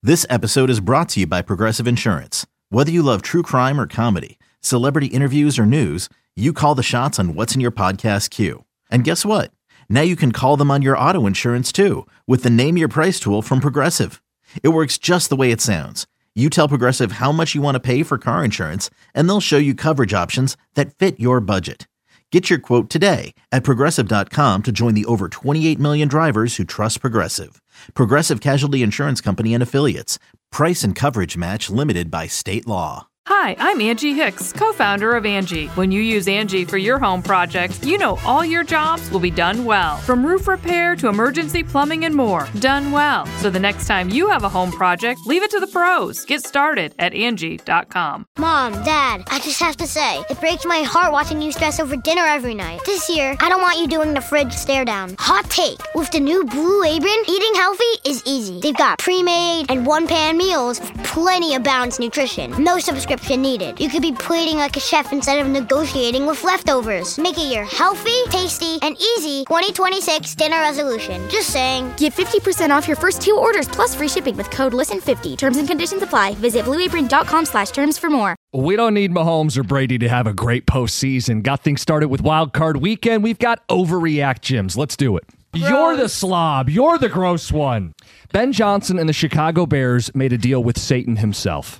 This episode is brought to you by Progressive Insurance. Whether you love true crime or comedy, celebrity interviews or news, you call the shots on what's in your podcast queue. And guess what? Now you can call them on your auto insurance too with the Name Your Price tool from Progressive. It works just the way it sounds. You tell Progressive how much you want to pay for car insurance, and they'll show you coverage options that fit your budget. Get your quote today at Progressive.com to join the over 28 million drivers who trust Progressive. Progressive Casualty Insurance Company and Affiliates. Price and coverage match limited by state law. Hi, I'm Angie Hicks, co-founder of Angie. When you use Angie for your home projects, you know all your jobs will be done well. From roof repair to emergency plumbing and more, done well. So the next time you have a home project, leave it to the pros. Get started at Angie.com. Mom, Dad, I just have to say, it breaks my heart watching you stress over dinner every night. This year, I don't want you doing the fridge stare down. Hot take, with the new Blue Apron, eating healthy is easy. They've got pre-made and one-pan meals with plenty of balanced nutrition. No subscription needed. You could be plating like a chef instead of negotiating with leftovers. Make it your healthy, tasty, and easy 2026 dinner resolution. Just saying. Get 50% off your first 2 orders plus free shipping with code LISTEN50. Terms and conditions apply. Visit blueapron.com/terms for more. We don't need Mahomes or Brady to have a great postseason. Got things started with Wild Card Weekend. We've got Overreact Gyms. Let's do it. Gross. You're the slob. You're the gross one. Ben Johnson and the Chicago Bears made a deal with Satan himself.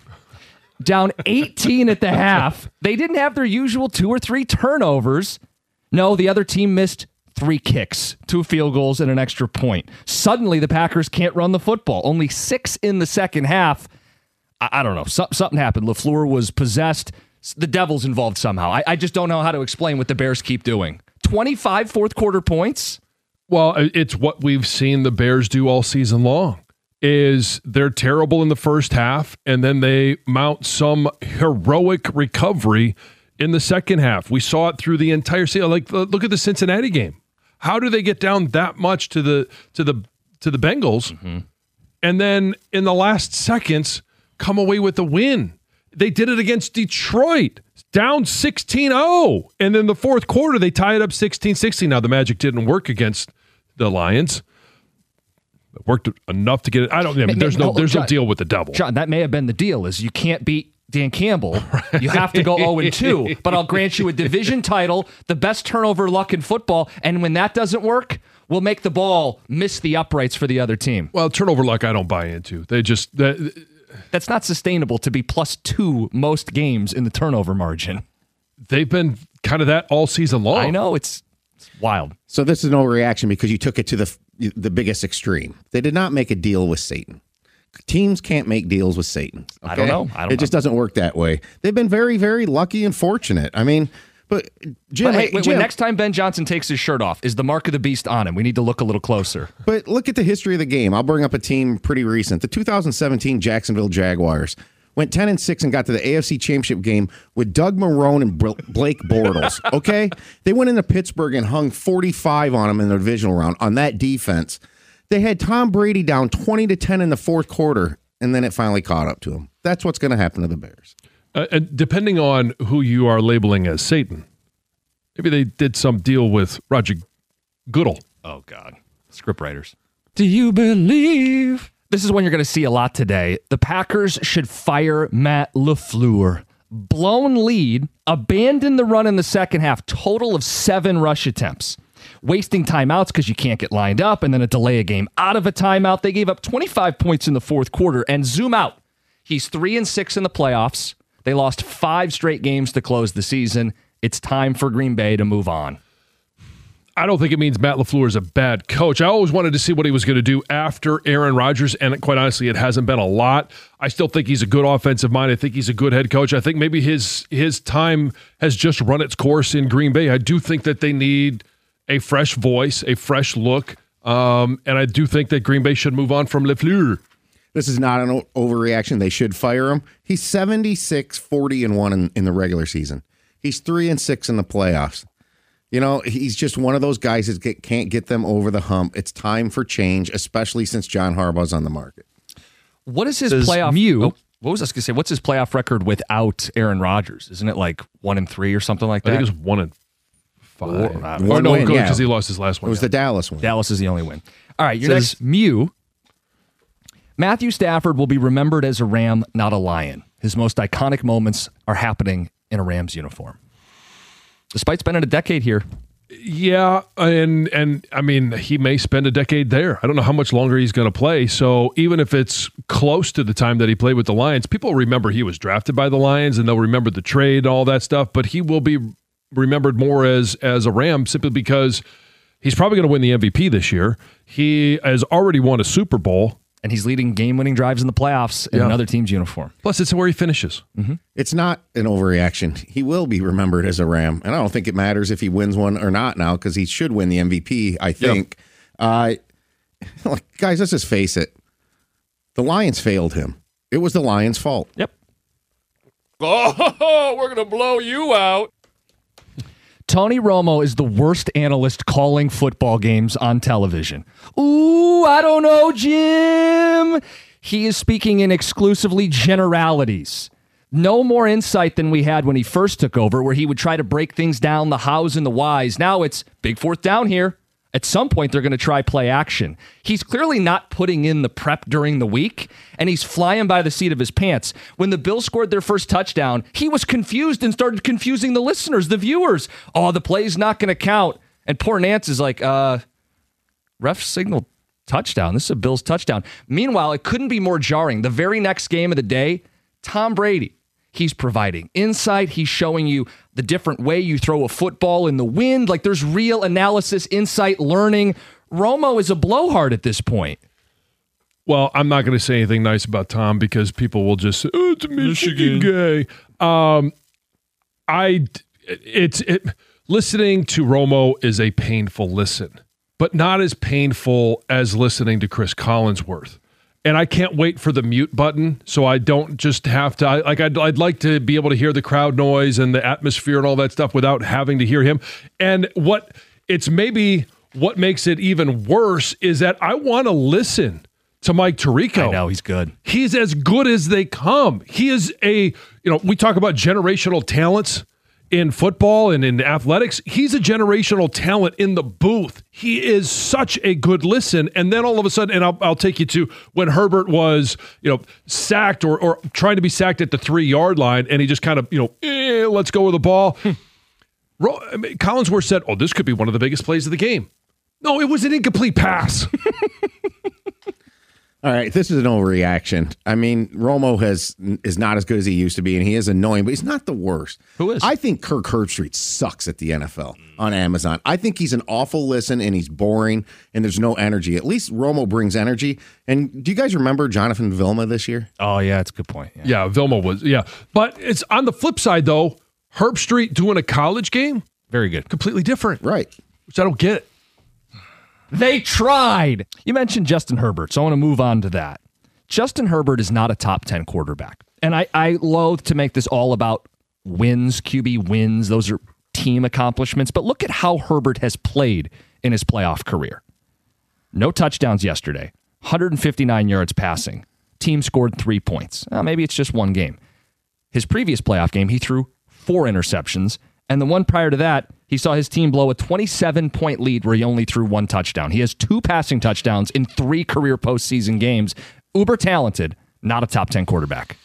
Down 18 at the half. They didn't have their usual 2 or 3 turnovers. No, the other team missed 3 kicks, 2 field goals, and an extra point. Suddenly, the Packers can't run the football. Only 6 in the second half. I don't know. Something happened. LaFleur was possessed. The devil's involved somehow. I just don't know how to explain what the Bears keep doing. 25 fourth quarter points? Well, it's what we've seen the Bears do all season long. Is they're terrible in the first half, and then they mount some heroic recovery in the second half. We saw it through the entire season. Like, look at the Cincinnati game. How do they get down that much to the Bengals, and then in the last seconds come away with the win? They did it against Detroit, down 16-0, and in the fourth quarter they tied up 16-16. Now the magic didn't work against the Lions. It worked enough to get it. I don't know. There's no deal with the devil. John, that may have been the deal, is you can't beat Dan Campbell. Right. You have to go 0-2, but I'll grant you a division title, the best turnover luck in football, and when that doesn't work, we'll make the ball miss the uprights for the other team. Well, turnover luck I don't buy into. That's not sustainable to be +2 most games in the turnover margin. They've been kind of that all season long. I know, it's wild. So this is no reaction because you took it to the biggest extreme. They did not make a deal with Satan. Teams can't make deals with Satan. Okay? I don't know. It just doesn't work that way. They've been very, very lucky and fortunate. I mean, but Jim, when next time Ben Johnson takes his shirt off, is the mark of the beast on him? We need to look a little closer. But look at the history of the game. I'll bring up a team pretty recent. The 2017 Jacksonville Jaguars went 10-6 and got to the AFC Championship game with Doug Marrone and Blake Bortles. Okay? They went into Pittsburgh and hung 45 on them in the divisional round on that defense. They had Tom Brady down 20-10 in the fourth quarter, and then it finally caught up to him. That's what's going to happen to the Bears. Depending on who you are labeling as Satan, maybe they did some deal with Roger Goodell. Oh, God. Scriptwriters. Do you believe? This is one you're going to see a lot today. The Packers should fire Matt LaFleur. Blown lead, abandoned the run in the second half, total of 7 rush attempts. Wasting timeouts because you can't get lined up, and then a delay a game out of a timeout. They gave up 25 points in the fourth quarter, and zoom out. He's 3-6 in the playoffs. They lost 5 straight games to close the season. It's time for Green Bay to move on. I don't think it means Matt LaFleur is a bad coach. I always wanted to see what he was going to do after Aaron Rodgers, and quite honestly, it hasn't been a lot. I still think he's a good offensive mind. I think he's a good head coach. I think maybe his time has just run its course in Green Bay. I do think that they need a fresh voice, a fresh look, and I do think that Green Bay should move on from LaFleur. This is not an overreaction. They should fire him. He's 76-40-1 in the regular season. He's 3-6 in the playoffs. You know, he's just one of those guys that can't get them over the hump. It's time for change, especially since John Harbaugh's on the market. What is his playoff? What was I going to say? What's his playoff record without Aaron Rodgers? Isn't it like 1-3 or something like that? I think it was 1-5. Or no, because he lost his last one. It was the Dallas one. Dallas is the only win. All right, your next Mew. Matthew Stafford will be remembered as a Ram, not a Lion. His most iconic moments are happening in a Rams uniform. Despite spending a decade here. Yeah, and I mean, he may spend a decade there. I don't know how much longer he's going to play. So even if it's close to the time that he played with the Lions, people remember he was drafted by the Lions, and they'll remember the trade and all that stuff. But he will be remembered more as a Ram simply because he's probably going to win the MVP this year. He has already won a Super Bowl. And he's leading game-winning drives in the playoffs in another team's uniform. Plus, it's where he finishes. Mm-hmm. It's not an overreaction. He will be remembered as a Ram. And I don't think it matters if he wins one or not now because he should win the MVP, I think. Guys, let's just face it. The Lions failed him. It was the Lions' fault. Yep. Oh, we're going to blow you out. Tony Romo is the worst analyst calling football games on television. Ooh, I don't know, Jim. He is speaking in exclusively generalities. No more insight than we had when he first took over, where he would try to break things down, the hows and the whys. Now it's big fourth down here. At some point, they're going to try play action. He's clearly not putting in the prep during the week, and he's flying by the seat of his pants. When the Bills scored their first touchdown, he was confused and started confusing the listeners, the viewers. Oh, the play's not going to count. And poor Nance is like, ref signaled touchdown. This is a Bills touchdown. Meanwhile, it couldn't be more jarring. The very next game of the day, Tom Brady. He's providing insight. He's showing you the different way you throw a football in the wind. Like there's real analysis, insight, learning. Romo is a blowhard at this point. Well, I'm not going to say anything nice about Tom because people will just say, oh, it's a Michigan guy. Listening to Romo is a painful listen, but not as painful as listening to Chris Collinsworth. And I can't wait for the mute button, so I don't just have to. I'd like to be able to hear the crowd noise and the atmosphere and all that stuff without having to hear him. And what makes it even worse is that I want to listen to Mike Tirico. I know, he's good. He's as good as they come. He is we talk about generational talents in football and in athletics. He's a generational talent in the booth. He is such a good listen. And then all of a sudden, and I'll take you to when Herbert was, sacked or trying to be sacked at the 3-yard line, and he just kind of, let's go with the ball. Collinsworth said, oh, this could be one of the biggest plays of the game. No, it was an incomplete pass. All right, this is an overreaction. I mean, Romo is not as good as he used to be, and he is annoying, but he's not the worst. Who is? I think Kirk Herbstreit sucks at the NFL on Amazon. I think he's an awful listen, and he's boring, and there's no energy. At least Romo brings energy. And do you guys remember Jonathan Vilma this year? Oh, yeah, that's a good point. Yeah, Vilma was, yeah. But it's on the flip side, though, Herbstreit doing a college game, very good. Completely different. Right. Which I don't get. They tried. You mentioned Justin Herbert, so I want to move on to that. Justin Herbert is not a top 10 quarterback. And I loathe to make this all about wins, QB wins. Those are team accomplishments. But look at how Herbert has played in his playoff career. No touchdowns yesterday. 159 yards passing. Team scored 3 points. Maybe it's just one game. His previous playoff game, he threw 4 interceptions. And the one prior to that, he saw his team blow a 27-point lead where he only threw 1 touchdown. He has 2 passing touchdowns in 3 career postseason games. Uber talented, not a top 10 quarterback.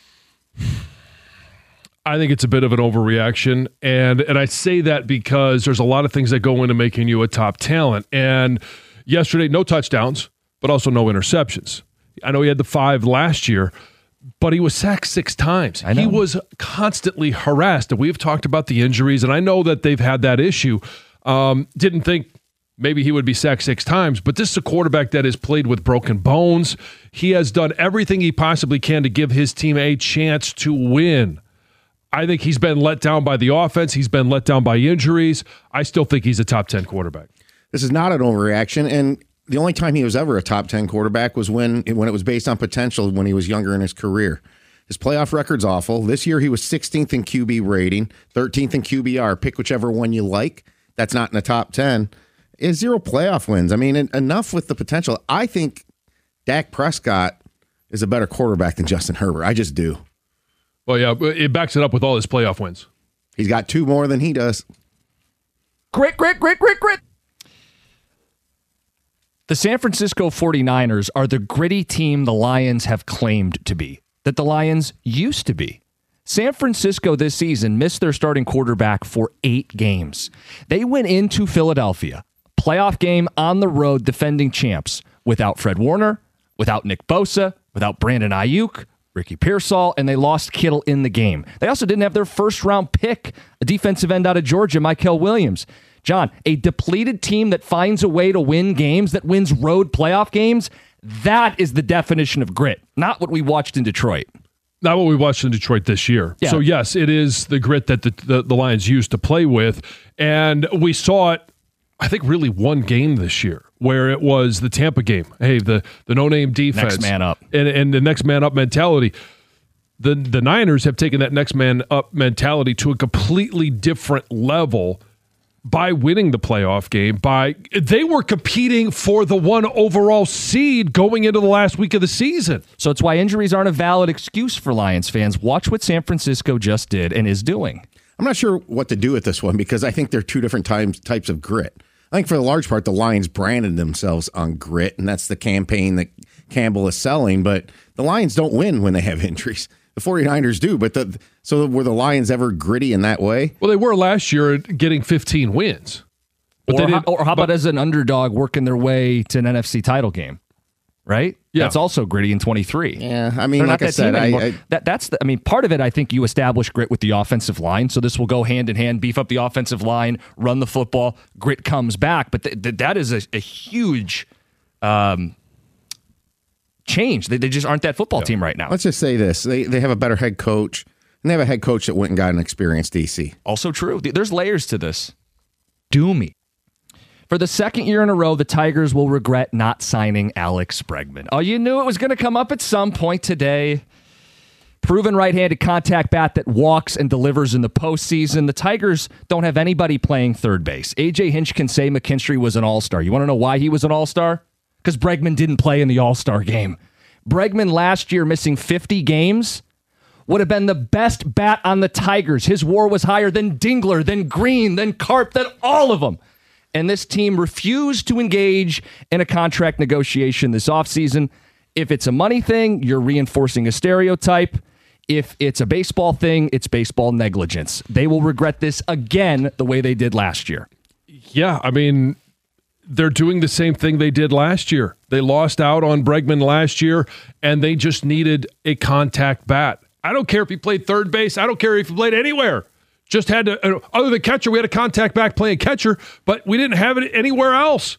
I think it's a bit of an overreaction. And I say that because there's a lot of things that go into making you a top talent. And yesterday, no touchdowns, but also no interceptions. I know he had the 5 last year, but he was sacked 6 times. He was constantly harassed. And we've talked about the injuries, and I know that they've had that issue. Didn't think maybe he would be sacked 6 times, but this is a quarterback that has played with broken bones. He has done everything he possibly can to give his team a chance to win. I think he's been let down by the offense. He's been let down by injuries. I still think he's a top 10 quarterback. This is not an overreaction, and the only time he was ever a top 10 quarterback was when it was based on potential when he was younger in his career. His playoff record's awful. This year he was 16th in QB rating, 13th in QBR. Pick whichever one you like. That's not in the top 10. Is 0 playoff wins. I mean, enough with the potential. I think Dak Prescott is a better quarterback than Justin Herbert. I just do. Well, yeah, it backs it up with all his playoff wins. He's got 2 more than he does. Grit. The San Francisco 49ers are the gritty team the Lions have claimed to be, that the Lions used to be. San Francisco this season missed their starting quarterback for 8 games. They went into Philadelphia, playoff game on the road, defending champs, without Fred Warner, without Nick Bosa, without Brandon Ayuk, Ricky Pearsall, and they lost Kittle in the game. They also didn't have their first-round pick, a defensive end out of Georgia, Mykel Williams. John, a depleted team that finds a way to win games, that wins road playoff games, that is the definition of grit, not what we watched in Detroit. Not what we watched in Detroit this year. Yeah. So, yes, it is the grit that the Lions used to play with. And we saw it, I think, really one game this year where it was the Tampa game. Hey, the no-name defense. Next man up. And the next man up mentality. The Niners have taken that next man up mentality to a completely different level by winning the playoff game. They were competing for the 1 overall seed going into the last week of the season. So it's why injuries aren't a valid excuse for Lions fans. Watch what San Francisco just did and is doing. I'm not sure what to do with this one because I think they're two different types of grit. I think for the large part, the Lions branded themselves on grit, and that's the campaign that Campbell is selling. But the Lions don't win when they have injuries. The 49ers do, but so were the Lions ever gritty in that way? Well, they were last year getting 15 wins. Or how about as an underdog working their way to an NFC title game, right? Yeah. That's also gritty in 23. Yeah, I mean, like I said, part of it, I think you establish grit with the offensive line, so this will go hand in hand, beef up the offensive line, run the football, grit comes back, but that is a huge change. They just aren't that football team right now. Let's just say this. They have a better head coach, and they have a head coach that went and got an experienced DC. Also true. There's layers to this. Do me. For the second year in a row, the Tigers will regret not signing Alex Bregman. Oh, you knew it was going to come up at some point today. Proven right-handed contact bat that walks and delivers in the postseason. The Tigers don't have anybody playing third base. A.J. Hinch can say McKinstry was an all-star. You want to know why he was an all-star? Because Bregman didn't play in the all-star game. Bregman last year missing 50 games would have been the best bat on the Tigers. His WAR was higher than Dingler, than Green, than Karp, than all of them. And this team refused to engage in a contract negotiation this offseason. If it's a money thing, you're reinforcing a stereotype. If it's a baseball thing, it's baseball negligence. They will regret this again the way they did last year. Yeah, I mean, they're doing the same thing they did last year. They lost out on Bregman last year, and they just needed a contact bat. I don't care if he played third base. I don't care if he played anywhere. Just had to, other than catcher, we had a contact back playing catcher, but we didn't have it anywhere else.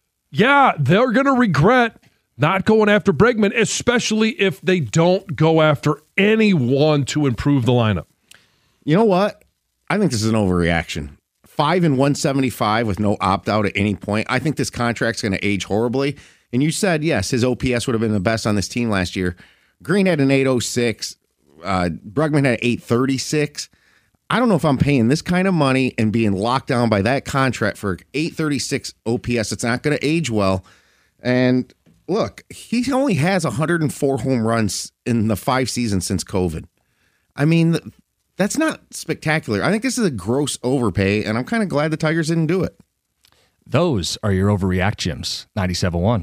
Yeah, they're going to regret not going after Bregman, especially if they don't go after anyone to improve the lineup. You know what? I think this is an overreaction. 5 and 175 with no opt-out at any point. I think this contract's going to age horribly. And you said, yes, his OPS would have been the best on this team last year. Green had an 806. Bregman had 836. I don't know if I'm paying this kind of money and being locked down by that contract for 836 OPS. It's not going to age well. And look, he only has 104 home runs in the 5 seasons since COVID. I mean, that's not spectacular. I think this is a gross overpay, and I'm kind of glad the Tigers didn't do it. Those are your Overreact Gyms. 97.1.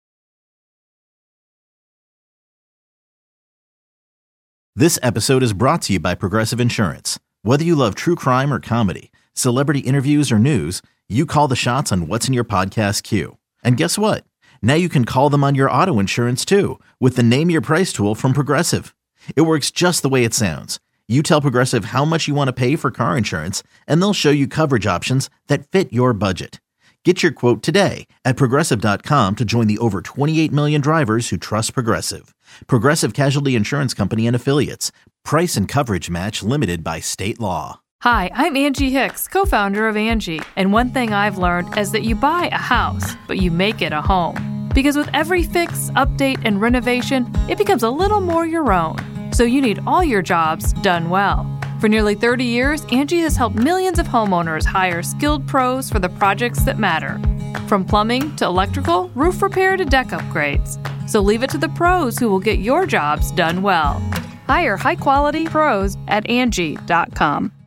This episode is brought to you by Progressive Insurance. Whether you love true crime or comedy, celebrity interviews or news, you call the shots on what's in your podcast queue. And guess what? Now you can call them on your auto insurance too with the Name Your Price tool from Progressive. It works just the way it sounds. You tell Progressive how much you want to pay for car insurance, and they'll show you coverage options that fit your budget. Get your quote today at Progressive.com to join the over 28 million drivers who trust Progressive. Progressive Casualty Insurance Company and Affiliates. Price and coverage match limited by state law. Hi, I'm Angie Hicks, co-founder of Angie. And one thing I've learned is that you buy a house, but you make it a home. Because with every fix, update, and renovation, it becomes a little more your own. So you need all your jobs done well. For nearly 30 years, Angie has helped millions of homeowners hire skilled pros for the projects that matter. From plumbing to electrical, roof repair to deck upgrades. So leave it to the pros who will get your jobs done well. Hire high-quality pros at Angie.com.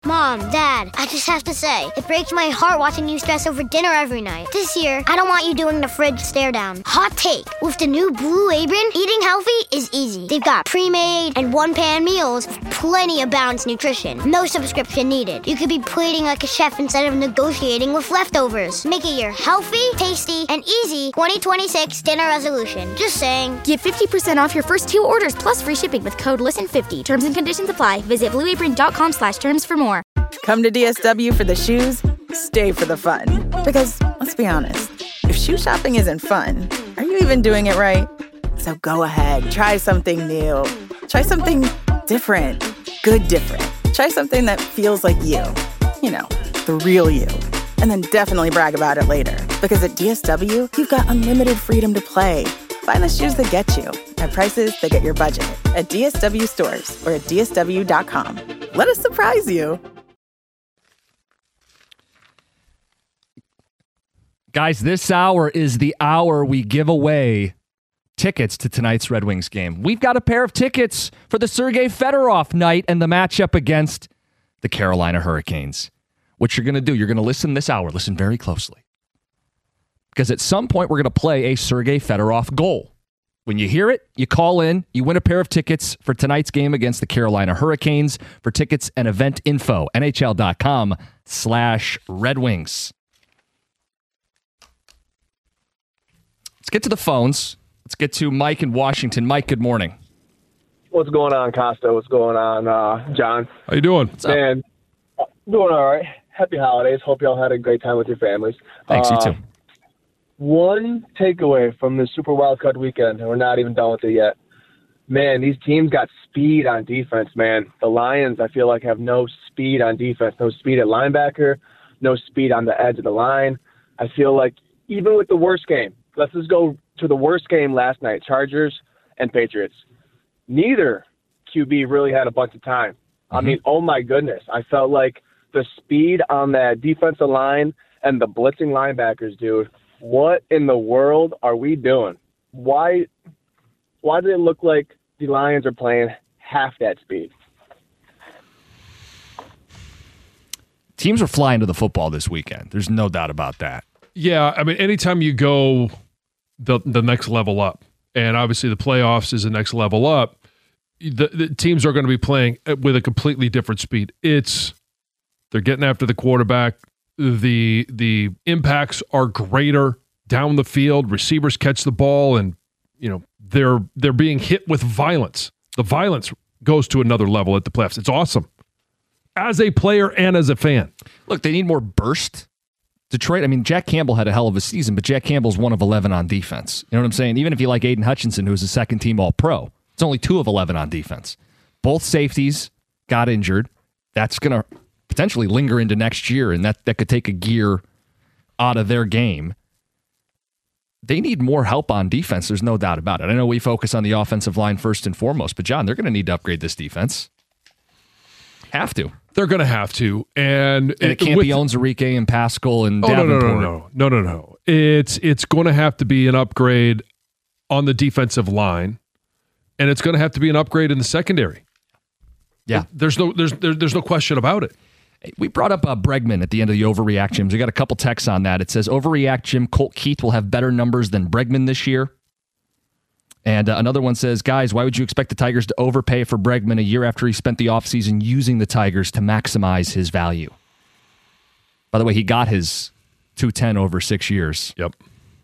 Mom, Dad, I just have to say, it breaks my heart watching you stress over dinner every night. This year, I don't want you doing the fridge stare down. Hot take, with the new Blue Apron, eating healthy is easy. They've got pre-made and one-pan meals with plenty of balanced nutrition. No subscription needed. You could be plating like a chef instead of negotiating with leftovers. Make it your healthy, tasty, and easy 2026 dinner resolution. Just saying. Get 50% off your first 2 orders plus free shipping with code LISTEN50. Terms and conditions apply. Visit blueapron.com/terms for more. Come to DSW for the shoes, stay for the fun. Because, let's be honest, if shoe shopping isn't fun, are you even doing it right? So go ahead, try something new. Try something different. Good different. Try something that feels like you. You know, the real you. And then definitely brag about it later. Because at DSW, you've got unlimited freedom to play. Find the shoes that get you at prices that get your budget at DSW stores or at DSW.com. Let us surprise you. Guys, this hour is the hour we give away tickets to tonight's Red Wings game. We've got a pair of tickets for the Sergei Fedorov night and the matchup against the Carolina Hurricanes. What you're going to do, you're going to listen this hour. Listen very closely. Because at some point, we're going to play a Sergei Fedorov goal. When you hear it, you call in, you win a pair of tickets for tonight's game against the Carolina Hurricanes. For tickets and event info, NHL.com/Red Wings. Let's get to the phones. Let's get to Mike in Washington. Mike, good morning. What's going on, Costa? What's going on, John? How you doing? Man, doing all right. Happy holidays. Hope y'all had a great time with your families. Thanks, you too. One takeaway from the Super Wildcard weekend, and we're not even done with it yet. Man, these teams got speed on defense, man. The Lions, I feel like, have no speed on defense. No speed at linebacker, no speed on the edge of the line. I feel like even with the worst game, let's just go to the worst game last night, Chargers and Patriots. Neither QB really had a bunch of time. I mean, oh my goodness. I felt like the speed on that defensive line and the blitzing linebackers, dude, what in the world are we doing? Why does it look like the Lions are playing half that speed? Teams are flying to the football this weekend. There's no doubt about that. Yeah, I mean, anytime you go the next level up, and obviously the playoffs is the next level up, the teams are going to be playing with a completely different speed. They're getting after the quarterback. The impacts are greater down the field. Receivers catch the ball, and they're being hit with violence. The violence goes to another level at the playoffs. It's awesome as a player and as a fan. Look, they need more burst. Detroit, I mean, Jack Campbell had a hell of a season, but Jack Campbell's 1 of 11 on defense. You know what I'm saying? Even if you like Aiden Hutchinson, who's a second-team All-Pro, it's only 2 of 11 on defense. Both safeties got injured. That's going to potentially linger into next year, and that could take a gear out of their game. They need more help on defense. There's no doubt about it. I know we focus on the offensive line first and foremost, but John, they're going to need to upgrade this defense. Have to. They're going to have to, and it can't be Onwuzurike and Pascal and Davenport. No. It's going to have to be an upgrade on the defensive line, and it's going to have to be an upgrade in the secondary. Yeah, there's no question about it. We brought up Bregman at the end of the Overreact Gyms. We got a couple texts on that. It says Overreact Gym Colt Keith will have better numbers than Bregman this year. And another one says, guys, why would you expect the Tigers to overpay for Bregman a year after he spent the offseason using the Tigers to maximize his value? By the way, he got his $210 over 6 years. Yep.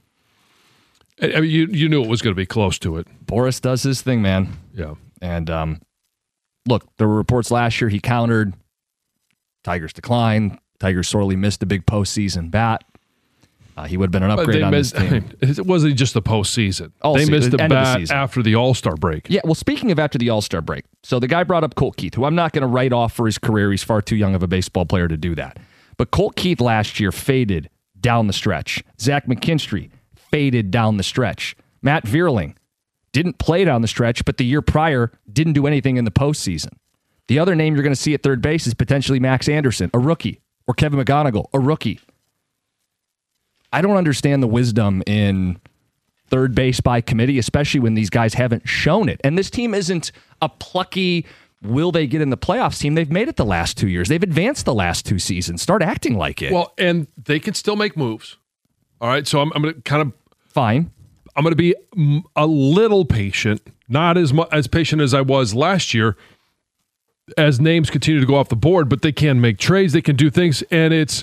I mean, you knew it was going to be close to it. Boris does his thing, man. Yeah. And look, there were reports last year he countered. Tigers declined. Tigers sorely missed a big postseason bat. He would have been an upgrade on this team. It wasn't just the postseason. They missed the bat after the All-Star break. Yeah, well, speaking of after the All-Star break, so the guy brought up Colt Keith, who I'm not going to write off for his career. He's far too young of a baseball player to do that. But Colt Keith last year faded down the stretch. Zach McKinstry faded down the stretch. Matt Vierling didn't play down the stretch, but the year prior didn't do anything in the postseason. The other name you're going to see at third base is potentially Max Anderson, a rookie, or Kevin McGonigal, a rookie. I don't understand the wisdom in third base by committee, especially when these guys haven't shown it. And this team isn't a plucky will they get in the playoffs team? They've made it the last 2 years. They've advanced the last 2 seasons. Start acting like it. Well, and they can still make moves. All right, so I'm going to kind of fine. I'm going to be a little patient, not as patient as I was last year, as names continue to go off the board. But they can make trades, they can do things, and it's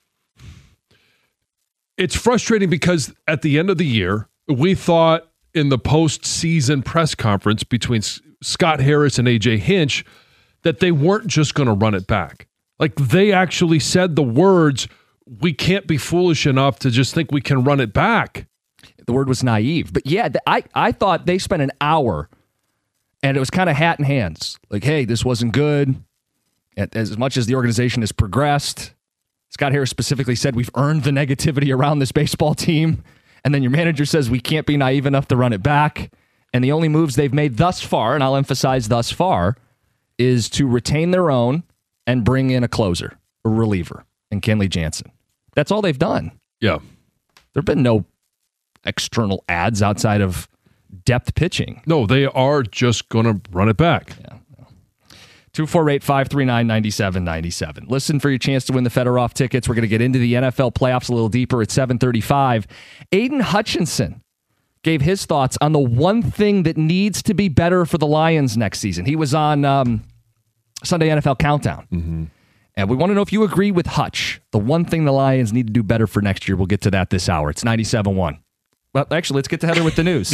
frustrating because at the end of the year, we thought in the postseason press conference between Scott Harris and AJ Hinch that they weren't just going to run it back. Like, they actually said the words, we can't be foolish enough to just think we can run it back. The word was naive. But yeah, I thought they spent an hour and it was kind of hat in hands. Like, hey, this wasn't good. As much as the organization has progressed, Scott Harris specifically said we've earned the negativity around this baseball team. And then your manager says we can't be naive enough to run it back. And the only moves they've made thus far, and I'll emphasize thus far, is to retain their own and bring in a closer, a reliever, and Kenley Jansen. That's all they've done. Yeah. There have been no external ads outside of depth pitching. No, they are just going to run it back. Yeah. 248-539-9797. Listen for your chance to win the Fedorov tickets. We're going to get into the NFL playoffs a little deeper at 7:35. Aiden Hutchinson gave his thoughts on the one thing that needs to be better for the Lions next season. He was on Sunday NFL Countdown. Mm-hmm. And we want to know if you agree with Hutch. The one thing the Lions need to do better for next year. We'll get to that this hour. It's 97.1. Well, actually, let's get to Heather with the news.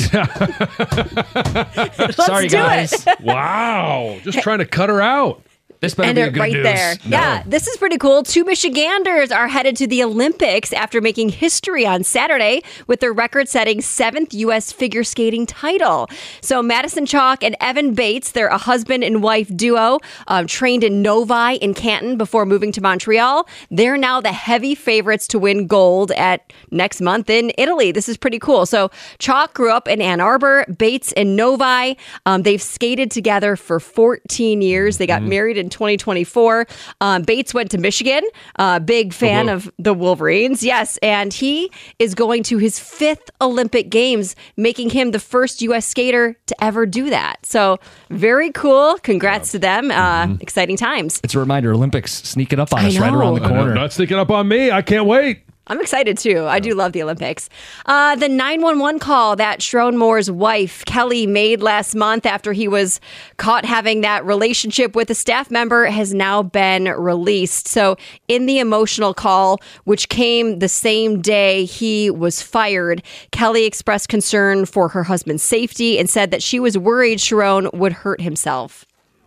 Sorry, guys. Wow. Just trying to cut her out. This better be a good right news. there. No. Yeah, this is pretty cool. 2 Michiganders are headed to the Olympics after making history on Saturday with their record-setting 7th U.S. figure skating title. So Madison Chalk and Evan Bates, they're a husband and wife duo, trained in Novi in Canton before moving to Montreal. They're now the heavy favorites to win gold at next month in Italy. This is pretty cool. So Chalk grew up in Ann Arbor, Bates in Novi. They've skated together for 14 years. They got married in 2024. Bates went to Michigan, big fan of the Wolverines. Yes, and he is going to his 5th Olympic Games, making him the first U.S. skater to ever do that. So very cool. Congrats to them. Exciting times. It's a reminder, Olympics sneaking up on us right around the corner. Not sneaking up on me. I can't wait. I'm excited, too. I do love the Olympics. The 911 call that Sharon Moore's wife, Kelly, made last month after he was caught having that relationship with a staff member has now been released. So in the emotional call, which came the same day he was fired, Kelly expressed concern for her husband's safety and said that she was worried Sharon would hurt himself.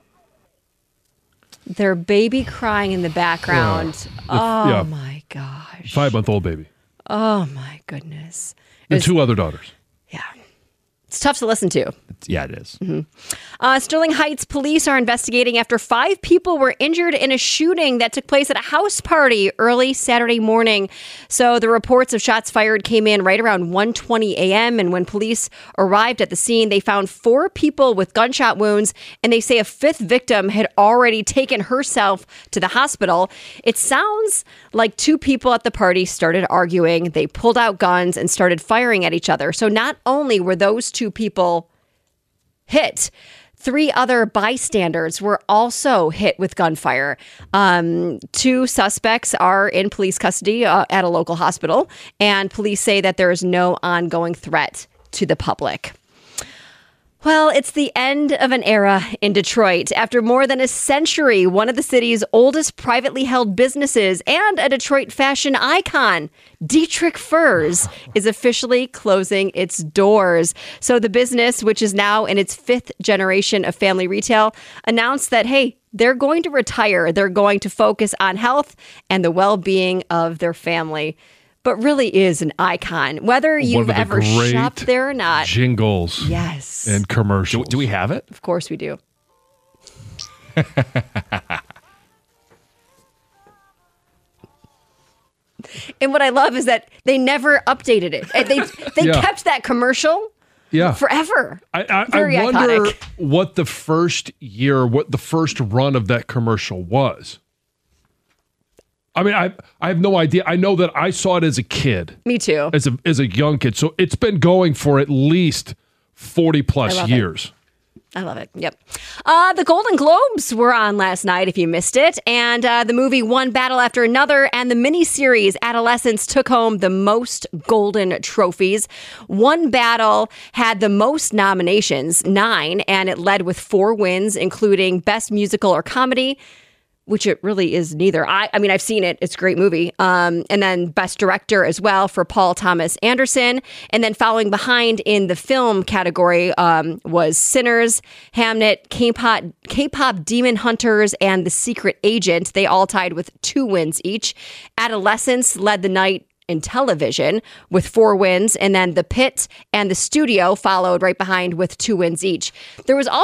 Their baby crying in the background. My gosh. 5-month-old baby. Oh, my goodness. And 2 other daughters. Yeah. It's tough to listen to. Yeah, it is. Sterling Heights police are investigating after 5 people were injured in a shooting that took place at a house party early Saturday morning. So the reports of shots fired came in right around 1:20 a.m. And when police arrived at the scene, they found 4 people with gunshot wounds. And they say a 5th victim had already taken herself to the hospital. It sounds like 2 people at the party started arguing. They pulled out guns and started firing at each other. So not only were those 2 people hit, 3 other bystanders were also hit with gunfire. 2 suspects are in police custody at a local hospital, and police say that there is no ongoing threat to the public. Well, it's the end of an era in Detroit. After more than a century, one of the city's oldest privately held businesses and a Detroit fashion icon, Dietrich Furs, is officially closing its doors. So the business, which is now in its 5th generation of family retail, announced that, hey, they're going to retire. They're going to focus on health and the well-being of their family. But really is an icon, whether you've ever shopped there or not. Jingles. Yes. And commercials. Do we have it? Of course we do. And what I love is that they never updated it. They kept that commercial forever. I Very wonder iconic. what the first run of that commercial was. I mean, I have no idea. I know that I saw it as a kid. Me too. As a young kid. So it's been going for at least 40 plus years. I love it. Yep. The Golden Globes were on last night, if you missed it, and the movie One Battle After Another and the miniseries Adolescence took home the most golden trophies. One Battle had the most nominations, 9, and it led with 4 wins, including Best Musical or Comedy, which it really is neither. I mean, I've seen it. It's a great movie. And then Best Director as well for Paul Thomas Anderson. And then following behind in the film category was Sinners, Hamnet, K-pop Demon Hunters, and The Secret Agent. They all tied with 2 wins each. Adolescence led the night in television with 4 wins. And then The Pit and The Studio followed right behind with 2 wins each. There was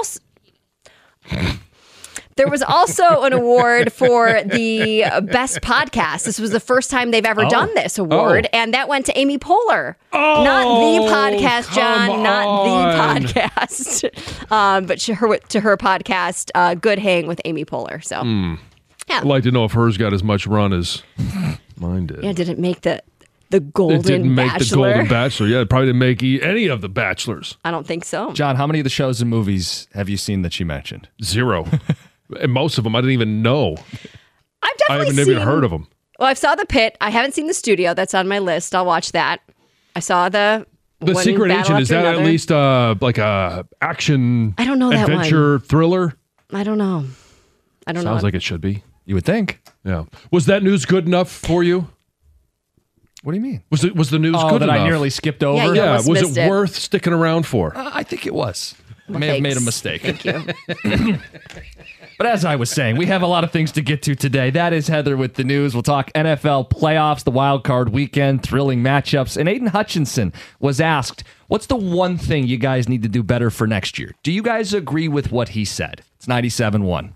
also an award for the best podcast. This was the first time they've ever done this award, and that went to Amy Poehler. Not the podcast, John. Not the podcast. But to her podcast, Good Hang with Amy Poehler. So, yeah. I'd like to know if hers got as much run as mine did. Yeah, did it make the Golden Bachelor? It didn't make the Golden Bachelor. Yeah, it probably didn't make any of the Bachelors. I don't think so. John, how many of the shows and movies have you seen that she mentioned? 0. And most of them I didn't even know. I haven't even heard of them. Well, I saw The Pit. I haven't seen The Studio. That's on my list. I'll watch that. I saw The Secret Agent. Is that at least like a action I don't know that adventure thriller? I don't know. Sounds like it should be. You would think. Yeah. Was that news good enough for you? What do you mean? Was the news good that enough? I nearly skipped over? Yeah, was it worth sticking around for? I think it was. Well, may have made a mistake. Thank you. But as I was saying, we have a lot of things to get to today. That is Heather with the news. We'll talk NFL playoffs, the wild card weekend, thrilling matchups. And Aiden Hutchinson was asked, what's the one thing you guys need to do better for next year? Do you guys agree with what he said? It's 97.1.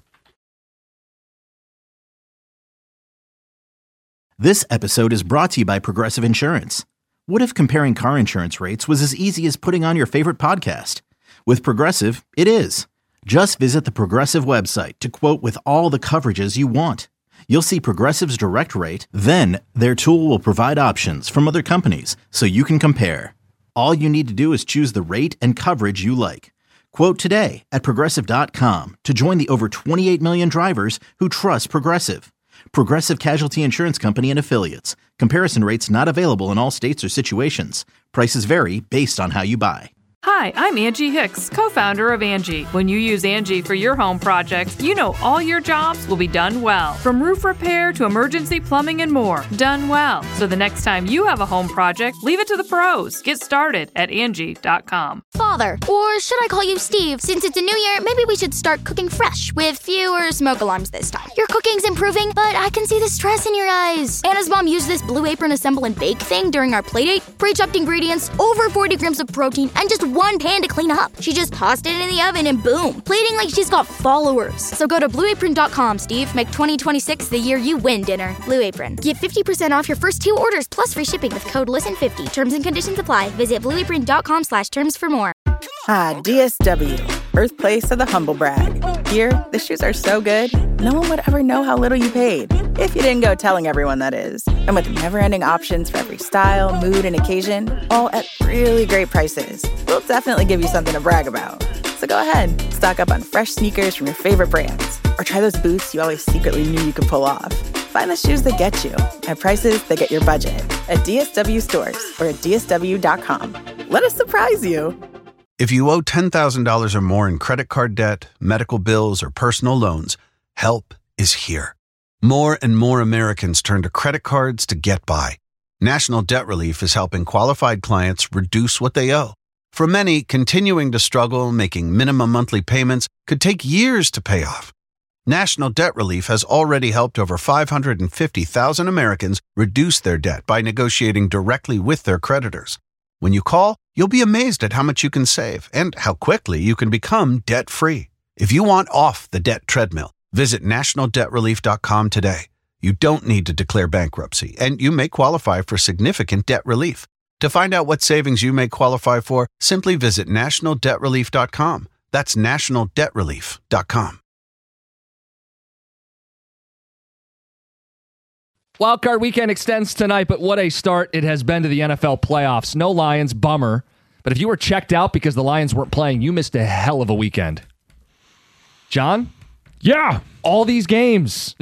This episode is brought to you by Progressive Insurance. What if comparing car insurance rates was as easy as putting on your favorite podcast? With Progressive, it is. Just visit the Progressive website to quote with all the coverages you want. You'll see Progressive's direct rate, then their tool will provide options from other companies so you can compare. All you need to do is choose the rate and coverage you like. Quote today at Progressive.com to join the over 28 million drivers who trust Progressive. Progressive Casualty Insurance Company and Affiliates. Comparison rates not available in all states or situations. Prices vary based on how you buy. Hi, I'm Angie Hicks, co-founder of Angie. When you use Angie for your home projects, you know all your jobs will be done well. From roof repair to emergency plumbing and more, done well. So the next time you have a home project, leave it to the pros. Get started at Angie.com. Father, or should I call you Steve? Since it's a new year, maybe we should start cooking fresh with fewer smoke alarms this time. Your cooking's improving, but I can see the stress in your eyes. Anna's mom used this Blue Apron assemble and bake thing during our playdate. Pre-chopped ingredients, over 40 grams of protein, and just 1 pan to clean up. She just tossed it in the oven and boom, plating like she's got followers. So go to blueapron.com, Steve. Make 2026 the year you win dinner. Blue Apron. Get 50% off your first 2 orders plus free shipping with code LISTEN50. Terms and conditions apply. Visit blueapron.com/terms for more. DSW, birthplace of the humble brag. Here, the shoes are so good, no one would ever know how little you paid. If you didn't go telling everyone, that is. And with never-ending options for every style, mood, and occasion, all at really great prices, we'll definitely give you something to brag about. So go ahead, stock up on fresh sneakers from your favorite brands, or try those boots you always secretly knew you could pull off. Find the shoes that get you at prices that get your budget at DSW stores or at DSW.com. Let us surprise you. If you owe $10,000 or more in credit card debt, medical bills, or personal loans, help is here. More and more Americans turn to credit cards to get by. National Debt Relief is helping qualified clients reduce what they owe. For many, continuing to struggle making minimum monthly payments could take years to pay off. National Debt Relief has already helped over 550,000 Americans reduce their debt by negotiating directly with their creditors. When you call, you'll be amazed at how much you can save and how quickly you can become debt-free. If you want off the debt treadmill, visit nationaldebtrelief.com today. You don't need to declare bankruptcy, and you may qualify for significant debt relief. To find out what savings you may qualify for, simply visit nationaldebtrelief.com. That's nationaldebtrelief.com. Wildcard weekend extends tonight, but what a start it has been to the NFL playoffs. No Lions, bummer. But if you were checked out because the Lions weren't playing, you missed a hell of a weekend. John? Yeah. All these games.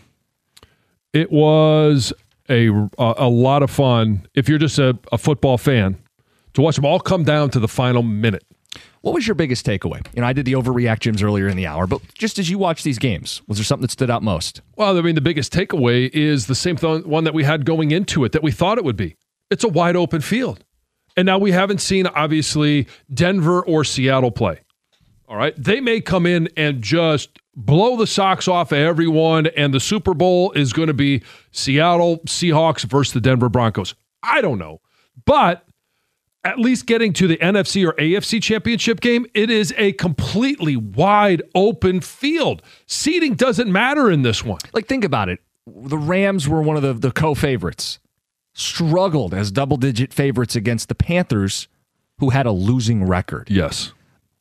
It was a lot of fun, if you're just a football fan, to watch them all come down to the final minute. What was your biggest takeaway? I did the overreact gyms earlier in the hour, but just as you watch these games, was there something that stood out most? Well, I mean, the biggest takeaway is the same one that we had going into it, that we thought it would be. It's a wide open field. And now we haven't seen, obviously, Denver or Seattle play. All right? They may come in and just blow the socks off of everyone, and the Super Bowl is going to be Seattle Seahawks versus the Denver Broncos. I don't know. But at least getting to the NFC or AFC championship game, it is a completely wide open field. Seeding doesn't matter in this one. Like, think about it. The Rams were one of the co-favorites. Struggled as double-digit favorites against the Panthers, who had a losing record. Yes.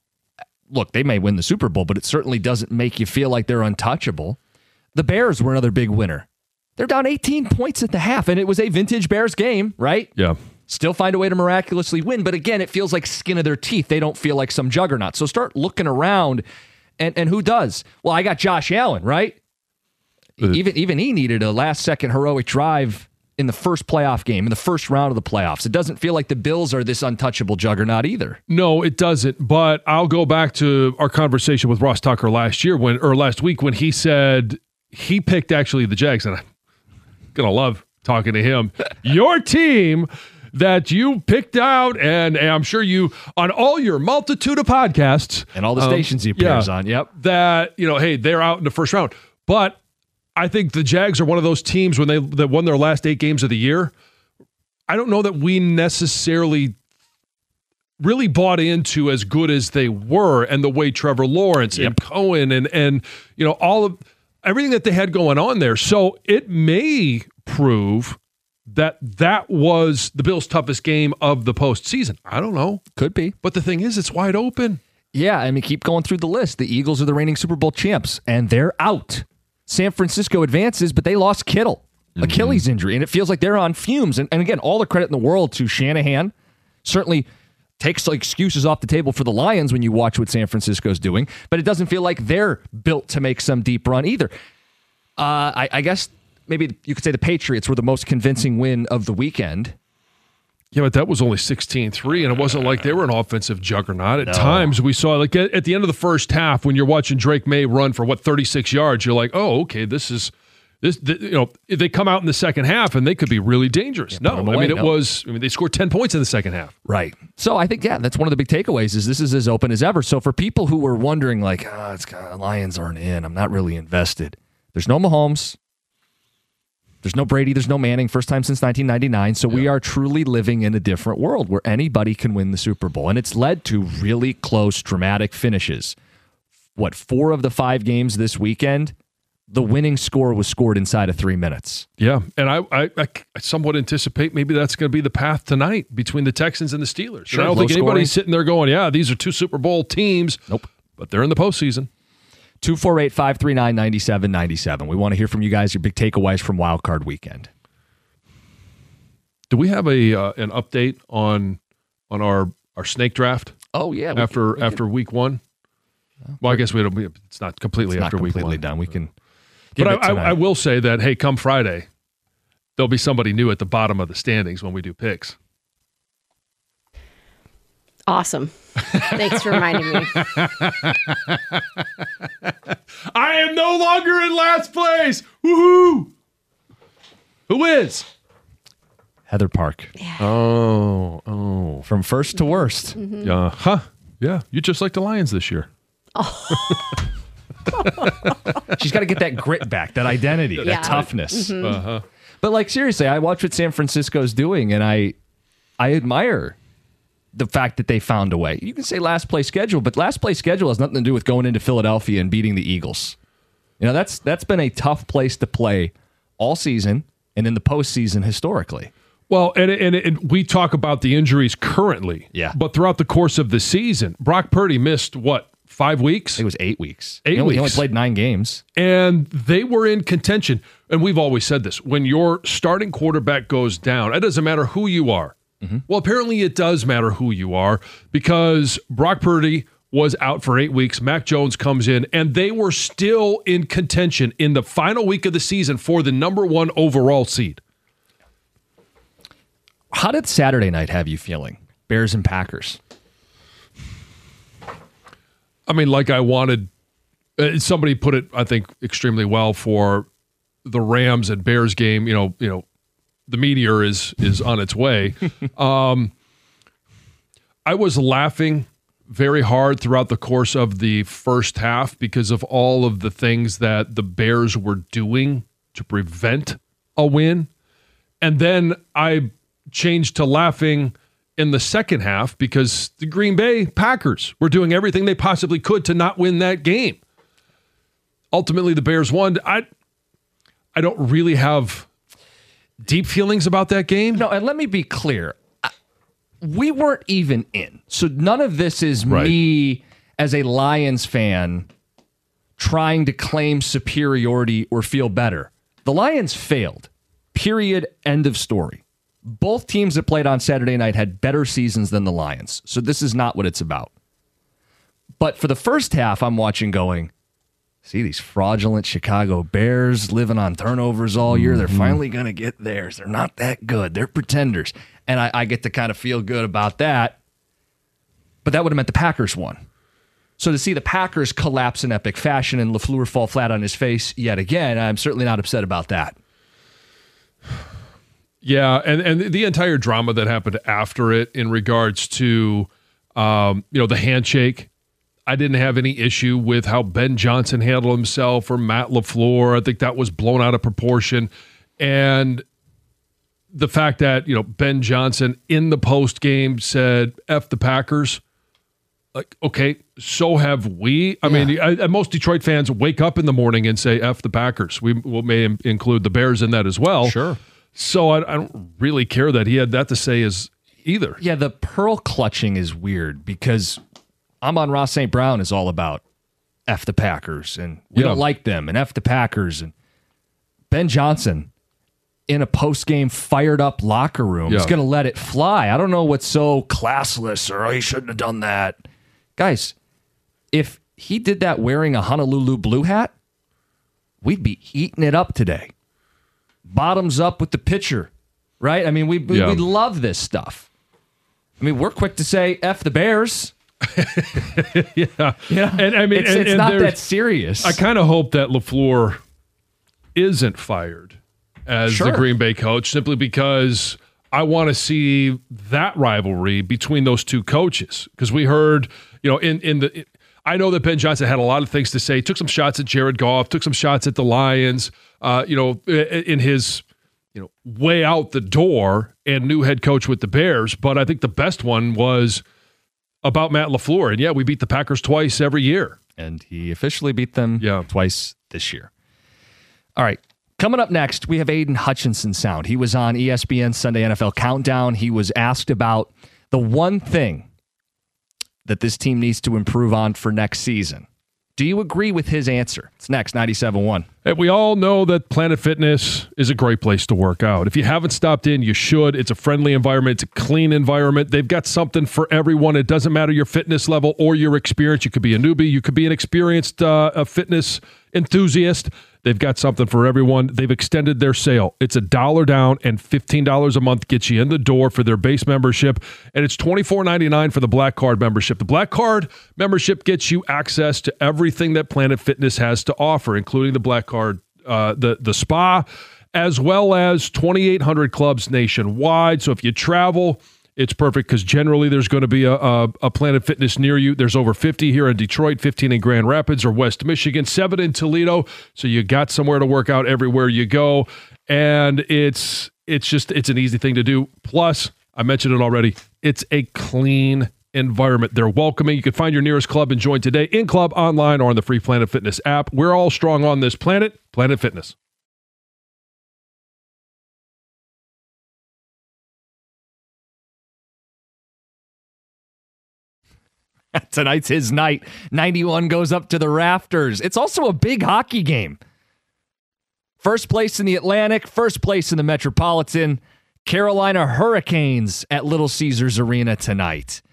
Look, they may win the Super Bowl, but it certainly doesn't make you feel like they're untouchable. The Bears were another big winner. They're down 18 points at the half, and it was a vintage Bears game, right? Yeah. Still find a way to miraculously win, but again, it feels like skin of their teeth. They don't feel like some juggernaut. So start looking around, and who does? Well, I got Josh Allen, right? Even he needed a last-second heroic drive in the first playoff game, in the first round of the playoffs. It doesn't feel like the Bills are this untouchable juggernaut either. No, it doesn't. But I'll go back to our conversation with Ross Tucker last week when he said he picked actually the Jags, and I'm gonna love talking to him. Your team that you picked out, and I'm sure you, on all your multitude of podcasts. And all the stations he appears on, yep. That, hey, they're out in the first round. But I think the Jags are one of those teams that won their last 8 games of the year. I don't know that we necessarily really bought into as good as they were, and the way Trevor Lawrence and Cohen and all of everything that they had going on there. So it may prove that was the Bills' toughest game of the postseason. I don't know. Could be. But the thing is, it's wide open. Yeah, I mean, keep going through the list. The Eagles are the reigning Super Bowl champs, and they're out. San Francisco advances, but they lost Kittle. Achilles injury, and it feels like they're on fumes. And again, all the credit in the world to Shanahan. Certainly takes excuses off the table for the Lions when you watch what San Francisco's doing, but it doesn't feel like they're built to make some deep run either. I guess maybe you could say the Patriots were the most convincing win of the weekend. Yeah, but that was only 16-3, and it wasn't like they were an offensive juggernaut. At times, we saw, like at the end of the first half, when you're watching Drake May run for, 36 yards, you're like, oh, okay, this they come out in the second half, and they could be really dangerous. They scored 10 points in the second half. Right. So I think, that's one of the big takeaways is this is as open as ever. So for people who were wondering, Lions aren't in, I'm not really invested. There's no Mahomes. There's no Brady. There's no Manning. First time since 1999. So we are truly living in a different world where anybody can win the Super Bowl. And it's led to really close, dramatic finishes. 4 of the 5 games this weekend, the winning score was scored inside of 3 minutes. Yeah, and I somewhat anticipate maybe that's going to be the path tonight between the Texans and the Steelers. Sure, and I don't think anybody's sitting there going, these are 2 Super Bowl teams. Nope. But they're in the postseason. 248-539-9797. We want to hear from you guys, your big takeaways from Wild Card Weekend. Do we have an update on our snake draft? Oh, yeah. After week 1? Well, I guess it's not completely after week 1. Done. We can But I will say that, hey, come Friday, there'll be somebody new at the bottom of the standings when we do picks. Awesome. Thanks for reminding me. I am no longer in last place. Woohoo! Who is? Heather Park. Yeah. Oh. From first to worst. Mm-hmm. Yeah. You just like the Lions this year. Oh. She's got to get that grit back, that identity, that toughness. Mm-hmm. But seriously, I watch what San Francisco's doing, and I admire the fact that they found a way. You can say last place schedule, but last place schedule has nothing to do with going into Philadelphia and beating the Eagles. That's been a tough place to play all season and in the postseason historically. Well, and we talk about the injuries currently. Yeah. But throughout the course of the season, Brock Purdy missed 5 weeks? It was 8 weeks. He only played 9 games. And they were in contention. And we've always said this. When your starting quarterback goes down, it doesn't matter who you are. Mm-hmm. Well, apparently it does matter who you are, because Brock Purdy was out for 8 weeks. Mac Jones comes in, and they were still in contention in the final week of the season for the number 1 overall seed. How did Saturday night have you feeling? Bears and Packers. I mean, like I wanted, somebody put it, I think, extremely well for the Rams and Bears game. You know, the meteor is on its way. I was laughing very hard throughout the course of the first half because of all of the things that the Bears were doing to prevent a win. And then I changed to laughing in the second half because the Green Bay Packers were doing everything they possibly could to not win that game. Ultimately, the Bears won. I don't really have deep feelings about that game. No, and let me be clear. We weren't even in. So none of this is me as a Lions fan trying to claim superiority or feel better. The Lions failed. Period. End of story. Both teams that played on Saturday night had better seasons than the Lions. So this is not what it's about. But for the first half, I'm watching going, see these fraudulent Chicago Bears living on turnovers all year. They're finally going to get theirs. They're not that good. They're pretenders. And I get to kind of feel good about that. But that would have meant the Packers won. So to see the Packers collapse in epic fashion and LaFleur fall flat on his face yet again, I'm certainly not upset about that. Yeah, and the entire drama that happened after it in regards to the handshake. I didn't have any issue with how Ben Johnson handled himself or Matt LaFleur. I think that was blown out of proportion. And the fact that, Ben Johnson in the post game said, F the Packers. Like, okay, so have we. I mean, most Detroit fans wake up in the morning and say, F the Packers. We may include the Bears in that as well. Sure. So I don't really care that he had that to say either. Yeah, the pearl clutching is weird because Amon-Ra St. Brown is all about F the Packers and we don't like them and F the Packers. And Ben Johnson in a post-game fired-up locker room is going to let it fly. I don't know what's so classless or he shouldn't have done that. Guys, if he did that wearing a Honolulu blue hat, we'd be eating it up today. Bottoms up with the pitcher, right? I mean, we love this stuff. I mean, we're quick to say F the Bears. Yeah. And I mean, it's not that serious. I kind of hope that LaFleur isn't fired as the Green Bay coach simply because I want to see that rivalry between those two coaches. Because we heard, I know that Ben Johnson had a lot of things to say, took some shots at Jared Goff, took some shots at the Lions, in his, way out the door and new head coach with the Bears. But I think the best one was about Matt LaFleur. And we beat the Packers twice every year. And he officially beat them twice this year. All right. Coming up next, we have Aiden Hutchinson sound. He was on ESPN Sunday NFL Countdown. He was asked about the one thing that this team needs to improve on for next season. Do you agree with his answer? It's next, 97.1. Hey, we all know that Planet Fitness is a great place to work out. If you haven't stopped in, you should. It's a friendly environment. It's a clean environment. They've got something for everyone. It doesn't matter your fitness level or your experience. You could be a newbie. You could be an experienced fitness enthusiast. They've got something for everyone. They've extended their sale. It's $1 down and $15 a month gets you in the door for their base membership. And it's $24.99 for the Black Card membership. The Black Card membership gets you access to everything that Planet Fitness has to offer, including the Black Card, the spa, as well as 2,800 clubs nationwide. So if you travel, it's perfect because generally there's going to be a Planet Fitness near you. There's over 50 here in Detroit, 15 in Grand Rapids or West Michigan, 7 in Toledo. So you got somewhere to work out everywhere you go. And it's an easy thing to do. Plus, I mentioned it already, it's a clean environment. They're welcoming. You can find your nearest club and join today in club, online, or on the free Planet Fitness app. We're all strong on this planet. Planet Fitness. Tonight's his night. 91 goes up to the rafters. It's also a big hockey game. First place in the Atlantic, first place in the Metropolitan. Carolina Hurricanes at Little Caesars Arena tonight.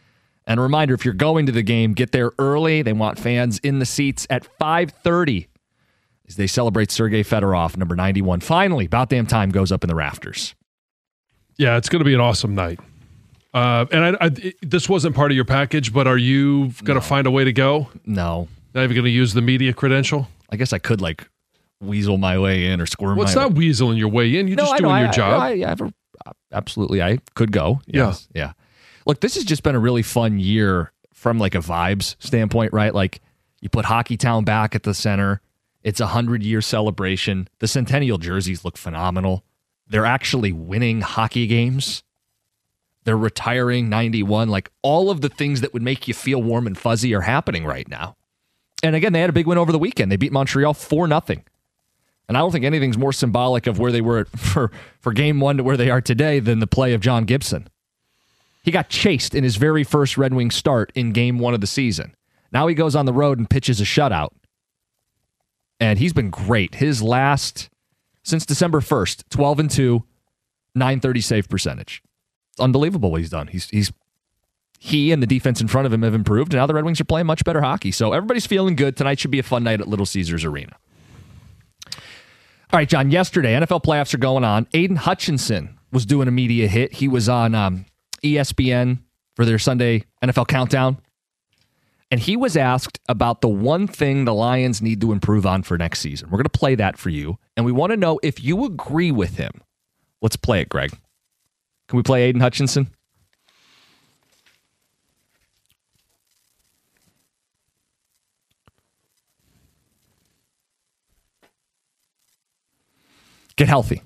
And a reminder, if you're going to the game, get there early. They want fans in the seats at 5:30 as they celebrate Sergei Fedorov, number 91. Finally, About Damn Time goes up in the rafters. Yeah, it's going to be an awesome night. And this wasn't part of your package, but are you going to find a way to go? No. Not even going to use the media credential? I guess I could, weasel my way in or squirm my way. Well, it's not weaseling your way in. You're just doing your job. Absolutely, I could go. Yes. Yeah. Look, this has just been a really fun year from a vibes standpoint, right? You put Hockey Town back at the center. It's a 100-year celebration. The Centennial jerseys look phenomenal. They're actually winning hockey games. They're retiring 91. All of the things that would make you feel warm and fuzzy are happening right now. And again, they had a big win over the weekend. They beat Montreal 4-0. And I don't think anything's more symbolic of where they were for game one to where they are today than the play of John Gibson. He got chased in his very first Red Wings start in game one of the season. Now he goes on the road and pitches a shutout. And he's been great. His last, since December 1st, 12-2, .930 save percentage. It's unbelievable what he's done. He and the defense in front of him have improved, and now the Red Wings are playing much better hockey. So everybody's feeling good. Tonight should be a fun night at Little Caesars Arena. All right, John, yesterday, NFL playoffs are going on. Aiden Hutchinson was doing a media hit. He was on ESPN for their Sunday NFL Countdown. And he was asked about the one thing the Lions need to improve on for next season. We're going to play that for you. And we want to know if you agree with him. Let's play it, Greg. Can we play Aiden Hutchinson? Get healthy.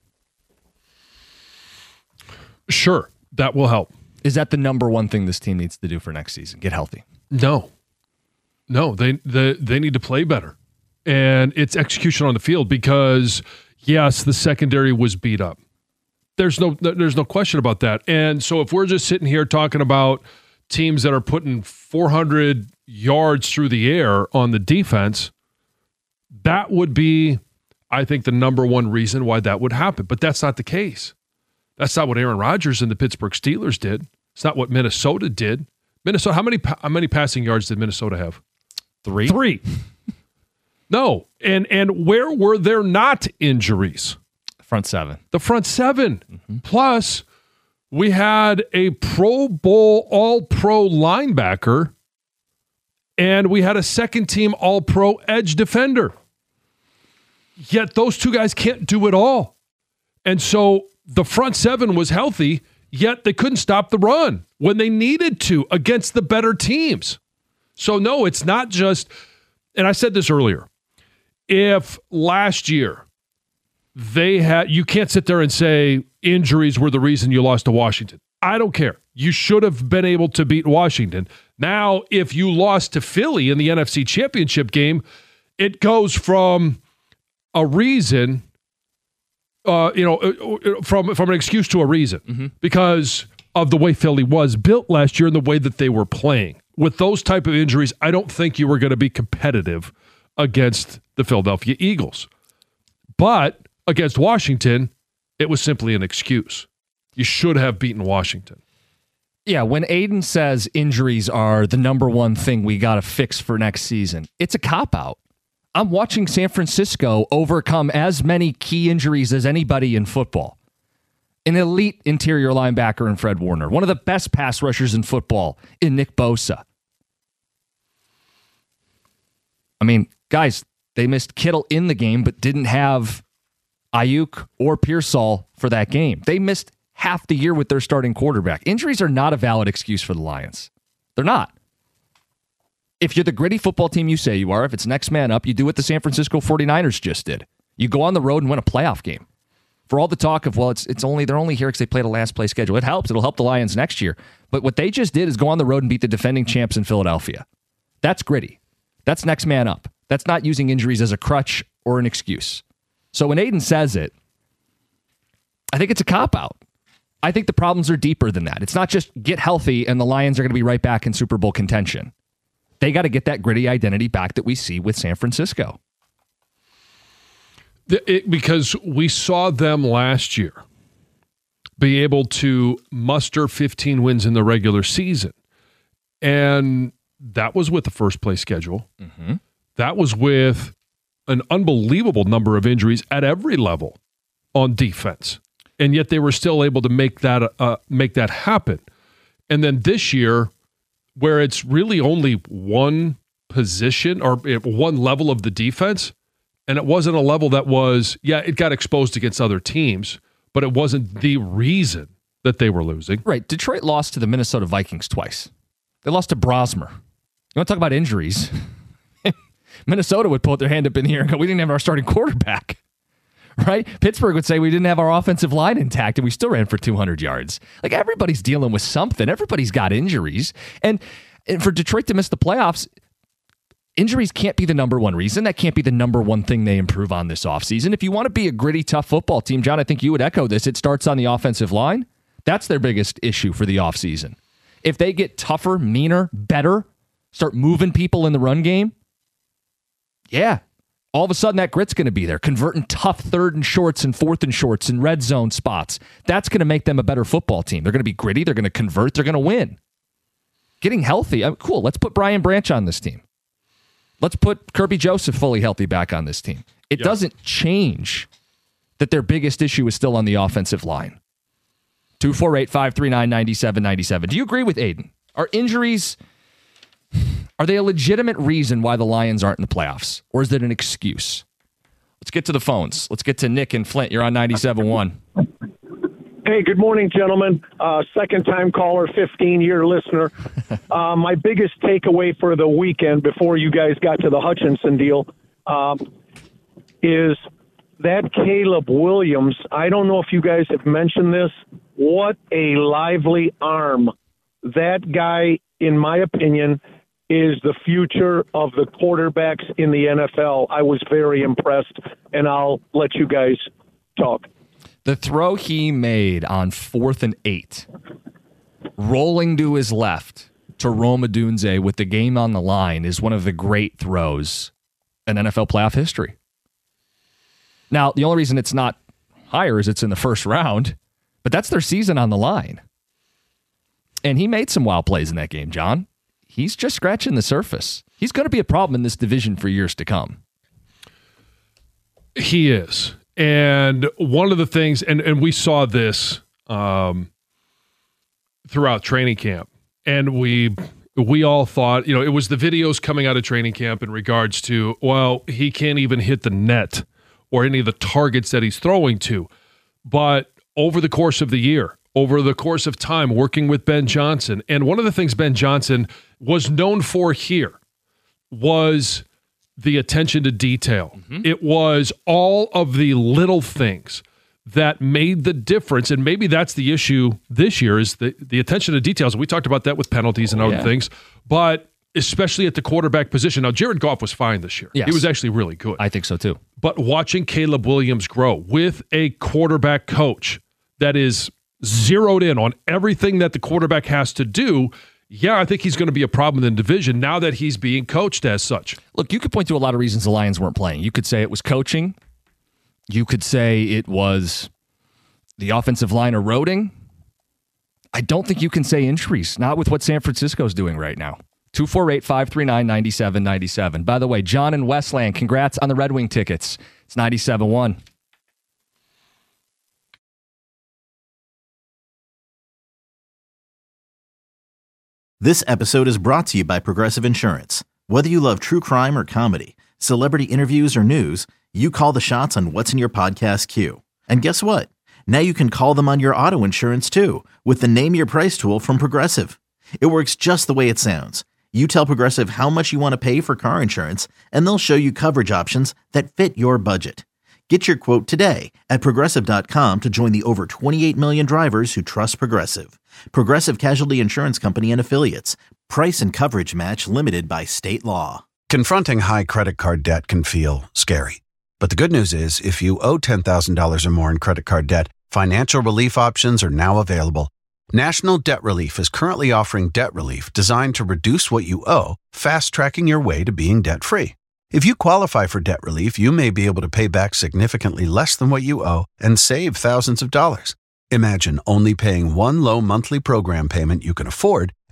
Sure, that will help. Is that the number one thing this team needs to do for next season? Get healthy. No, they need to play better. And it's execution on the field because, yes, the secondary was beat up. There's no question about that. And so if we're just sitting here talking about teams that are putting 400 yards through the air on the defense, that would be, I think, the number one reason why that would happen. But that's not the case. That's not what Aaron Rodgers and the Pittsburgh Steelers did. It's not what Minnesota did. Minnesota, how many passing yards did Minnesota have? 3. No. And where were there not injuries? Front seven. The front seven. Mm-hmm. Plus, we had a Pro Bowl All-Pro linebacker, and we had a second-team All-Pro edge defender. Yet those two guys can't do it all. And so the front seven was healthy, yet they couldn't stop the run when they needed to against the better teams. So no, it's not just, and I said this earlier, if last year you can't sit there and say injuries were the reason you lost to Washington. I don't care. You should have been able to beat Washington. Now, if you lost to Philly in the NFC Championship game, it goes from a reason, from an excuse to a reason, because of the way Philly was built last year and the way that they were playing. With those type of injuries, I don't think you were going to be competitive against the Philadelphia Eagles. But against Washington, it was simply an excuse. You should have beaten Washington. Yeah, when Aiden says injuries are the number one thing we got to fix for next season, it's a cop-out. I'm watching San Francisco overcome as many key injuries as anybody in football. An elite interior linebacker in Fred Warner. One of the best pass rushers in football in Nick Bosa. I mean, guys, they missed Kittle in the game, but didn't have Ayuk or Pearsall for that game. They missed half the year with their starting quarterback. Injuries are not a valid excuse for the Lions. They're not. If you're the gritty football team you say you are, if it's next man up, you do what the San Francisco 49ers just did. You go on the road and win a playoff game. For all the talk of, well, they're only here because they played a last place schedule. It helps. It'll help the Lions next year. But what they just did is go on the road and beat the defending champs in Philadelphia. That's gritty. That's next man up. That's not using injuries as a crutch or an excuse. So when Aiden says it, I think it's a cop-out. I think the problems are deeper than that. It's not just get healthy and the Lions are going to be right back in Super Bowl contention. They got to get that gritty identity back that we see with San Francisco. Because we saw them last year be able to muster 15 wins in the regular season. And that was with the first place schedule. Mm-hmm. That was with an unbelievable number of injuries at every level on defense. And yet they were still able to make that happen. And then this year, where it's really only one position or one level of the defense, and it wasn't a level that was, it got exposed against other teams, but it wasn't the reason that they were losing. Right. Detroit lost to the Minnesota Vikings twice. They lost to Brosmer. You want to talk about injuries? Minnesota would put their hand up in the air and go, we didn't have our starting quarterback. Right? Pittsburgh would say we didn't have our offensive line intact and we still ran for 200 yards. Like, everybody's dealing with something. Everybody's got injuries. And for Detroit to miss the playoffs, injuries can't be the number one reason. That can't be the number one thing they improve on this offseason. If you want to be a gritty, tough football team, John, I think you would echo this. It starts on the offensive line. That's their biggest issue for the offseason. If they get tougher, meaner, better, start moving people in the run game, all of a sudden that grit's going to be there. Converting tough 3rd and shorts and 4th and shorts and red zone spots. That's going to make them a better football team. They're going to be gritty. They're going to convert. They're going to win. Getting healthy. Cool. Let's put Brian Branch on this team. Let's put Kirby Joseph fully healthy back on this team. It doesn't change that their biggest issue is still on the offensive line. 248-539-9797. Do you agree with Aiden? Are injuries, are they a legitimate reason why the Lions aren't in the playoffs? Or is it an excuse? Let's get to the phones. Let's get to Nick and Flint. You're on 97.1. Hey, good morning, gentlemen. Second-time caller, 15-year listener. My biggest takeaway for the weekend before you guys got to the Hutchinson deal is that Caleb Williams, I don't know if you guys have mentioned this, what a lively arm. That guy, in my opinion, is the future of the quarterbacks in the NFL. I was very impressed, and I'll let you guys talk. The throw he made on 4th and 8, rolling to his left to Rome Odunze with the game on the line, is one of the great throws in NFL playoff history. Now, the only reason it's not higher is it's in the first round, but that's their season on the line. And he made some wild plays in that game, John. He's just scratching the surface. He's going to be a problem in this division for years to come. He is. And one of the things, and we saw this throughout training camp, and we all thought, it was the videos coming out of training camp in regards to, well, he can't even hit the net or any of the targets that he's throwing to. But over the course of the year, over the course of time, working with Ben Johnson, and one of the things Ben Johnson was known for here was the attention to detail. Mm-hmm. It was all of the little things that made the difference, and maybe that's the issue this year is the attention to details. We talked about that with penalties and other things, but especially at the quarterback position. Now, Jared Goff was fine this year. Yes. He was actually really good. I think so too. But watching Caleb Williams grow with a quarterback coach that is zeroed in on everything that the quarterback has to do, I think he's going to be a problem in the division now that he's being coached as such. Look, you could point to a lot of reasons the Lions weren't playing. You could say it was coaching. You could say it was the offensive line eroding. I don't think you can say injuries, not with what San Francisco's doing right now. 248-539-9797. By the way, John in Westland, congrats on the Red Wing tickets. It's 97.1. This episode is brought to you by Progressive Insurance. Whether you love true crime or comedy, celebrity interviews or news, you call the shots on what's in your podcast queue. And guess what? Now you can call them on your auto insurance too with the Name Your Price tool from Progressive. It works just the way it sounds. You tell Progressive how much you want to pay for car insurance, and they'll show you coverage options that fit your budget. Get your quote today at Progressive.com to join the over 28 million drivers who trust Progressive. Progressive Casualty Insurance Company and Affiliates. Price and coverage match limited by state law. Confronting high credit card debt can feel scary. But the good news is, if you owe $10,000 or more in credit card debt, financial relief options are now available. National Debt Relief is currently offering debt relief designed to reduce what you owe, fast-tracking your way to being debt-free. If you qualify for debt relief, you may be able to pay back significantly less than what you owe and save thousands of dollars. Imagine only paying one low monthly program payment you can afford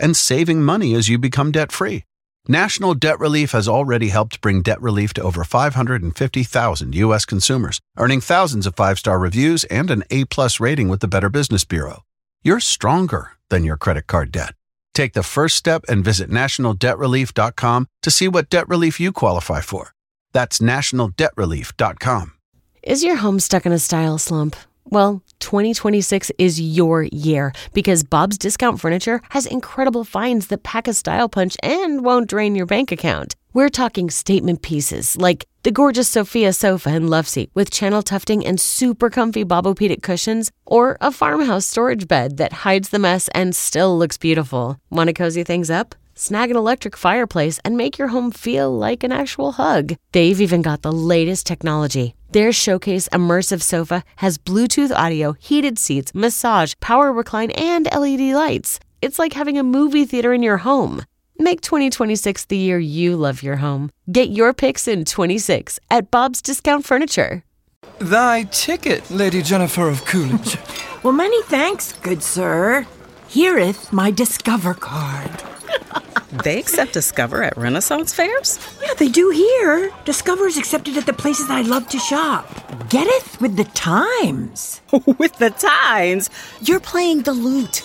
and saving money as you become debt-free. National Debt Relief has already helped bring debt relief to over 550,000 U.S. consumers, earning thousands of 5-star reviews and an A-plus rating with the Better Business Bureau. You're stronger than your credit card debt. Take the first step and visit nationaldebtrelief.com to see what debt relief you qualify for. That's nationaldebtrelief.com. Is your home stuck in a style slump? Well, 2026 is your year because Bob's Discount Furniture has incredible finds that pack a style punch and won't drain your bank account. We're talking statement pieces like the gorgeous Sophia sofa and love seat with channel tufting and super comfy Bobopedic cushions, or a farmhouse storage bed that hides the mess and still looks beautiful. Want to cozy things up? Snag an electric fireplace and make your home feel like an actual hug. They've even got the latest technology. Their Showcase Immersive Sofa has Bluetooth audio, heated seats, massage, power recline, and LED lights. It's like having a movie theater in your home. Make 2026 the year you love your home. Get your picks in 26 at Bob's Discount Furniture. Thy ticket, Lady Jennifer of Coolidge. Well, many thanks, good sir. Here'th my Discover card. They accept Discover at Renaissance fairs? Yeah, they do here. Discover is accepted at the places I love to shop. Getteth with the times. With the times? You're playing the lute.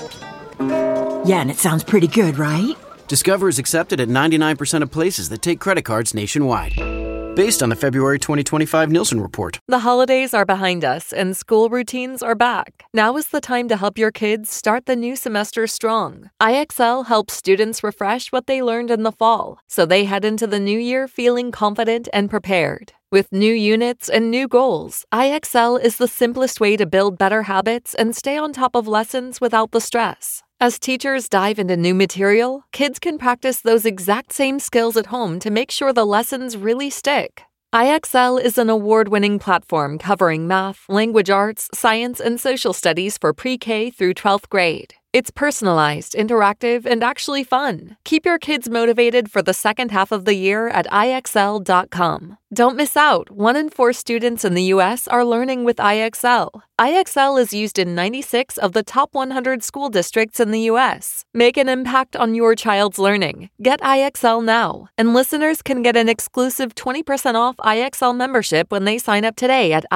Yeah, and it sounds pretty good, right? Discover is accepted at 99% of places that take credit cards nationwide. Based on the February 2025 Nielsen report. The holidays are behind us and school routines are back. Now is the time to help your kids start the new semester strong. IXL helps students refresh what they learned in the fall, so they head into the new year feeling confident and prepared. With new units and new goals, IXL is the simplest way to build better habits and stay on top of lessons without the stress. As teachers dive into new material, kids can practice those exact same skills at home to make sure the lessons really stick. IXL is an award-winning platform covering math, language arts, science, and social studies for pre-K through 12th grade. It's personalized, interactive, and actually fun. Keep your kids motivated for the second half of the year at IXL.com. Don't miss out. 1 in 4 students in the U.S. are learning with IXL. IXL is used in 96 of the top 100 school districts in the U.S. Make an impact on your child's learning. Get IXL now. And listeners can get an exclusive 20% off IXL membership when they sign up today at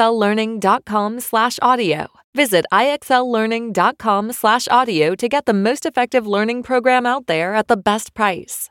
IXLlearning.com/audio. Visit IXLlearning.com/audio to get the most effective learning program out there at the best price.